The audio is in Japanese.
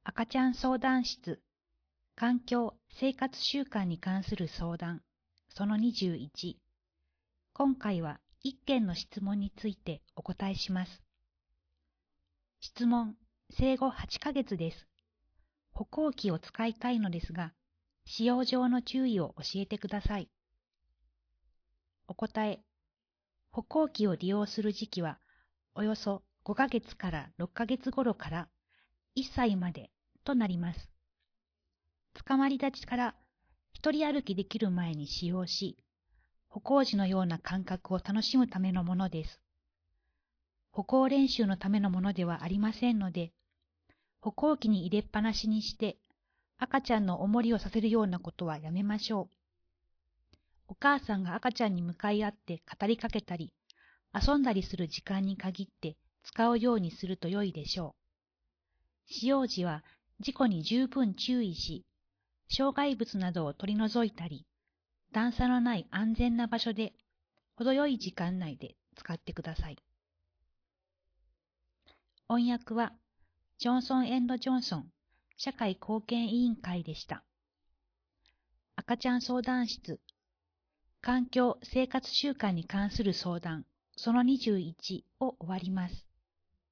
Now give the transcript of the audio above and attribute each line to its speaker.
Speaker 1: 赤ちゃん相談室、環境・生活習慣に関する相談、その21。今回は1件の質問についてお答えします。質問、生後8ヶ月です。歩行器を使いたいのですが、使用上の注意を教えてください。お答え、歩行器を利用する時期は、およそ5ヶ月から6ヶ月頃から1歳までとなります。捕まり立ちから一人歩きできる前に使用し、歩行時のような感覚を楽しむためのものです。歩行練習のためのものではありませんので、歩行器に入れっぱなしにして赤ちゃんのおもりをさせるようなことはやめましょう。お母さんが赤ちゃんに向かい合って語りかけたり、遊んだりする時間に限って使うようにすると良いでしょう。使用時は事故に十分注意し、障害物などを取り除いたり、段差のない安全な場所で、程よい時間内で使ってください。翻訳は、ジョンソン&ジョンソン社会貢献委員会でした。赤ちゃん相談室、環境・生活習慣に関する相談、その21を終わります。